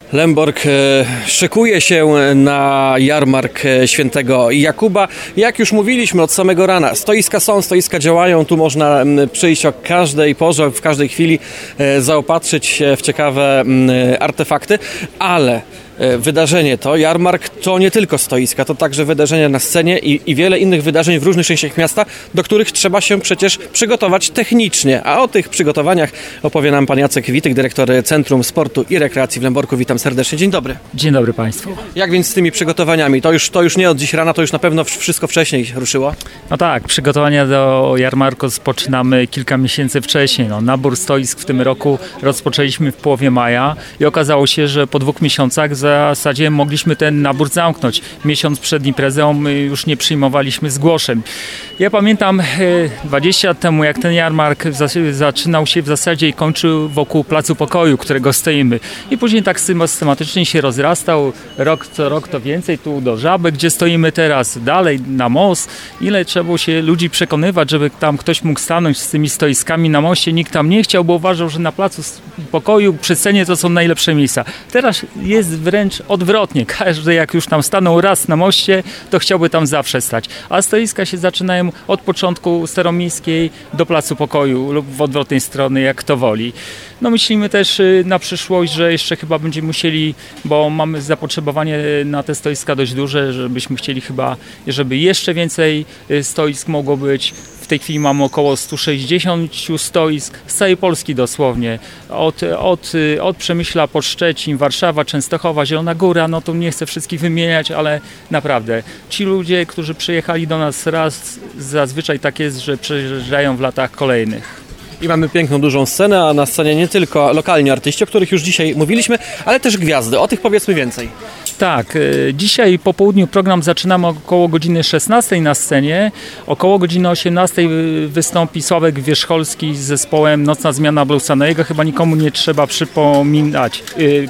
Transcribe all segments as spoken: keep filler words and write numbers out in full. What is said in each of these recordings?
Lęborg szykuje się na jarmark Świętego Jakuba. Jak już mówiliśmy od samego rana, stoiska są, stoiska działają, tu można przyjść o każdej porze, w każdej chwili zaopatrzyć się w ciekawe artefakty, ale wydarzenie to, jarmark to nie tylko stoiska, to także wydarzenia na scenie i, i wiele innych wydarzeń w różnych częściach miasta, do których trzeba się przecież przygotować technicznie. A o tych przygotowaniach opowie nam pan Jacek Witek, dyrektor Centrum Sportu i Rekreacji w Lęborku. Witam serdecznie. Dzień dobry. Dzień dobry Państwu. Jak więc z tymi przygotowaniami? To już, to już nie od dziś rana, to już na pewno wszystko wcześniej ruszyło? No tak, przygotowania do jarmarku rozpoczynamy kilka miesięcy wcześniej. No, nabór stoisk w tym roku rozpoczęliśmy w połowie maja i okazało się, że po dwóch miesiącach w zasadzie mogliśmy ten nabór zamknąć. Miesiąc przed imprezą już nie przyjmowaliśmy zgłoszeń. Ja pamiętam dwadzieścia lat temu, jak ten jarmark zaczynał się w zasadzie i kończył wokół Placu Pokoju, którego stoimy. I później tak systematycznie się rozrastał. Rok co rok to więcej. Tu do Żaby, gdzie stoimy teraz. Dalej na most. Ile trzeba było się ludzi przekonywać, żeby tam ktoś mógł stanąć z tymi stoiskami na moście. Nikt tam nie chciał, bo uważał, że na Placu Pokoju przy scenie to są najlepsze miejsca. Teraz jest wręcz odwrotnie. Każdy jak już tam stanął raz na moście, to chciałby tam zawsze stać. A stoiska się zaczynają od początku Staromiejskiej do Placu Pokoju lub w odwrotnej strony, jak kto woli. No myślimy też na przyszłość, że jeszcze chyba będziemy musieli, bo mamy zapotrzebowanie na te stoiska dość duże, żebyśmy chcieli chyba, żeby jeszcze więcej stoisk mogło być. W tej chwili mamy około sto sześćdziesiąt stoisk z całej Polski dosłownie. Od, od, od Przemyśla po Szczecin, Warszawa, Częstochowa, Zielona Góra, no to nie chcę wszystkich wymieniać, ale naprawdę ci ludzie, którzy przyjechali do nas raz, zazwyczaj tak jest, że przyjeżdżają w latach kolejnych. I mamy piękną, dużą scenę, a na scenie nie tylko lokalni artyści, o których już dzisiaj mówiliśmy, ale też gwiazdy. O tych powiedzmy więcej. Tak, dzisiaj po południu program zaczynamy około godziny szesnastej na scenie. Około godziny osiemnastej wystąpi Sławek Wierzcholski z zespołem Nocna Zmiana Bluesa. No jego chyba nikomu nie trzeba przypominać.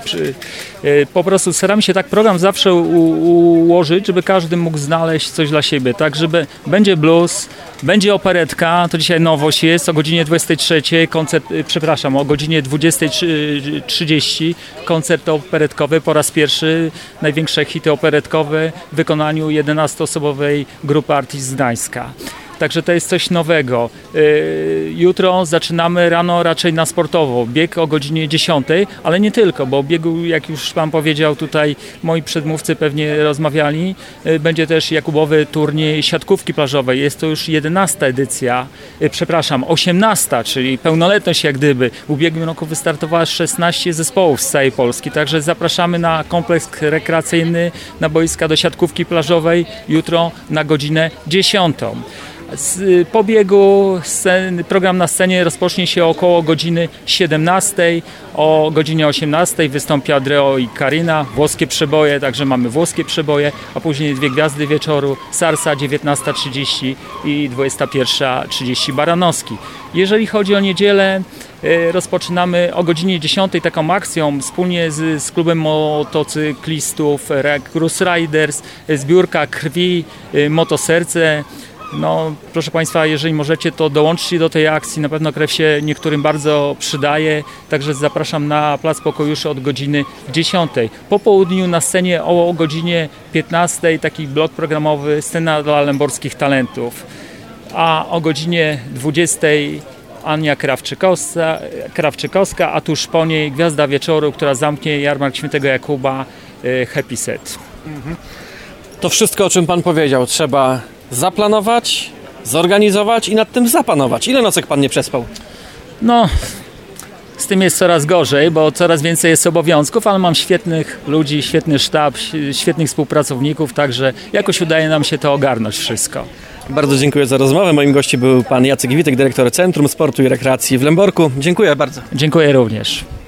Po prostu staramy się tak program zawsze ułożyć, żeby każdy mógł znaleźć coś dla siebie. Tak, żeby będzie blues, będzie operetka, to dzisiaj nowość jest, o godzinie dwudziestej trzeciej koncert, przepraszam, o godzinie dwudziestej trzydzieści koncert operetkowy po raz pierwszy, największe hity operetkowe w wykonaniu jedenastoosobowej grupy artystów z Gdańska. Także to jest coś nowego. Jutro zaczynamy rano raczej na sportowo. Bieg o godzinie dziesiątej, ale nie tylko, bo biegu, jak już Pan powiedział, tutaj moi przedmówcy pewnie rozmawiali, będzie też Jakubowy turniej siatkówki plażowej. Jest to już jedenasta edycja, przepraszam, osiemnasta, czyli pełnoletność jak gdyby. W ubiegłym roku wystartowało szesnaście zespołów z całej Polski, także zapraszamy na kompleks rekreacyjny, na boiska do siatkówki plażowej jutro na godzinę dziesiątą. Z pobiegu scen, program na scenie rozpocznie się około godziny siedemnastej. O godzinie osiemnastej wystąpi Adreo i Karina, włoskie przeboje, także mamy włoskie przeboje, a później dwie gwiazdy wieczoru, Sarsa dziewiętnasta trzydzieści i dwudziesta pierwsza trzydzieści Baranowski. Jeżeli chodzi o niedzielę, rozpoczynamy o godzinie dziesiątej taką akcją wspólnie z, z klubem motocyklistów Cruise Riders, zbiórka krwi, Motoserce. No, proszę Państwa, jeżeli możecie, to dołączcie do tej akcji. Na pewno krew się niektórym bardzo przydaje. Także zapraszam na Plac Pokoju już od godziny dziesiątej. Po południu na scenie o godzinie piętnastej taki blok programowy Scena dla lęborskich talentów. A o godzinie dwudziestej Ania Krawczykowska, Krawczykowska, a tuż po niej Gwiazda Wieczoru, która zamknie jarmark Świętego Jakuba, Happy Set. Mhm. To wszystko, o czym Pan powiedział, trzeba zaplanować, zorganizować i nad tym zapanować. Ile nocek Pan nie przespał? No, z tym jest coraz gorzej, bo coraz więcej jest obowiązków, ale mam świetnych ludzi, świetny sztab, świetnych współpracowników, także jakoś udaje nam się to ogarnąć wszystko. Bardzo dziękuję za rozmowę. Moim gościem był pan Jacek Witek, dyrektor Centrum Sportu i Rekreacji w Lęborku. Dziękuję bardzo. Dziękuję również.